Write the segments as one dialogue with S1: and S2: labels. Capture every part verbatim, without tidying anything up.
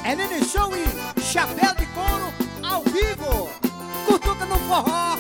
S1: É Nenê Show e Chapéu de Couro ao vivo. Cutuca no forró.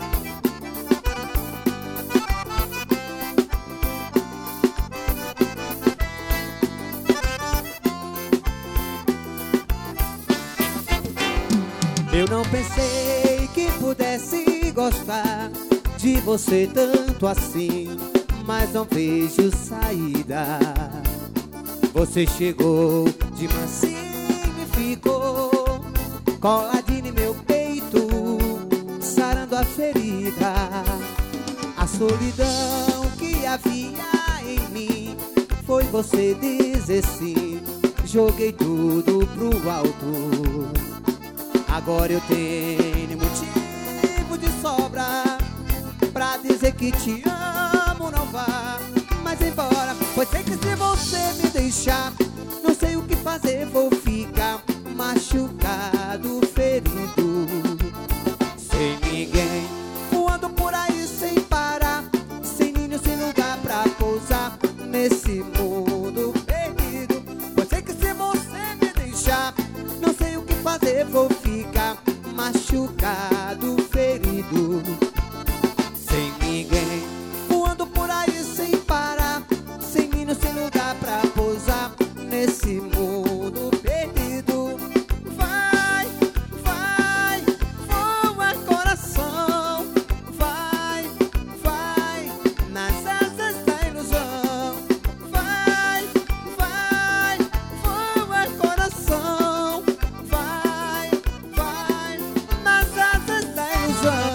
S2: Eu não pensei que pudesse gostar de você tanto assim, mas não vejo saída. Você chegou de mansinho e ficou coladinho em meu peito, sarando a ferida. A solidão que havia em mim foi você dizer sim. Joguei tudo pro alto. Agora eu tenho motivo de sobra pra dizer que te amo, não vá mais embora. Pois sei que se você me deixar, não sei o que fazer, vou ficar machucado, ferido, sem ninguém, voando por aí sem parar, sem ninho, sem lugar pra pousar nesse mundo perdido. Pois sei que se você me deixar, não sei o que fazer, vou ficar machucado, ferido, sem ninguém, voando por aí sem parar, sem ninho, sem lugar pra pousar nesse mundo perdido. Vai, vai, voa coração, vai, vai, nas asas da ilusão. Vai, vai, voa coração, vai, vai, nas asas da ilusão.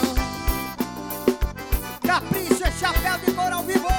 S1: Capricho é Chapéu de Couro ao vivo.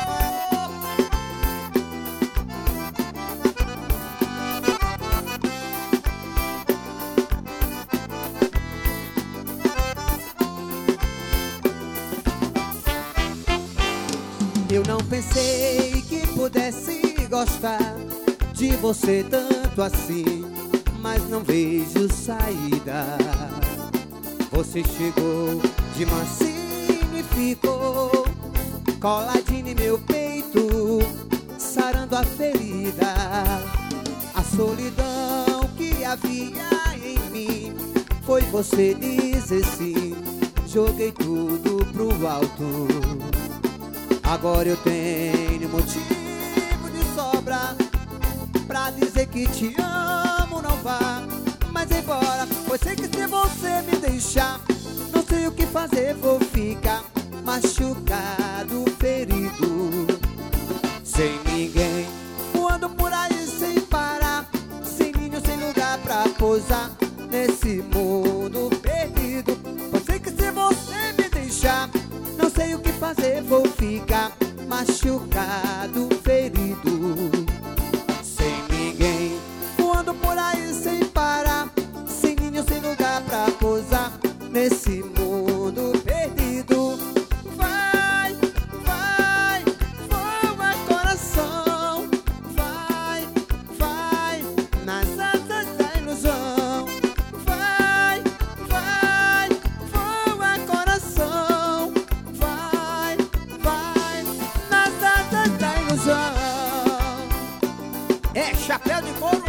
S2: Eu não pensei que pudesse gostar de você tanto assim, mas não vejo saída. Você chegou de mansinho e ficou coladinho em meu peito, sarando a ferida. A solidão que havia em mim foi você dizer sim. Joguei tudo pro alto. Agora eu tenho motivo de sobra pra dizer que te amo, não vá mais embora. Pois sei que se você me deixar, não sei o que fazer, vou ficar machucado, ferido, sem ninguém, voando por aí sem parar, sem ninho, sem lugar pra pousar nesse mundo perdido. Pois sei que se você me deixar, não sei o que fazer, vou ficar machucado, ferido, sem ninguém, voando por aí sem parar, sem ninho, sem lugar pra pousar nesse mundo perdido. Vai, vai, voa coração, vai, vai, nas asas da ilusão. Vai, vai, voa coração, vai, vai, nas asas da ilusão.
S1: É Chapéu de Couro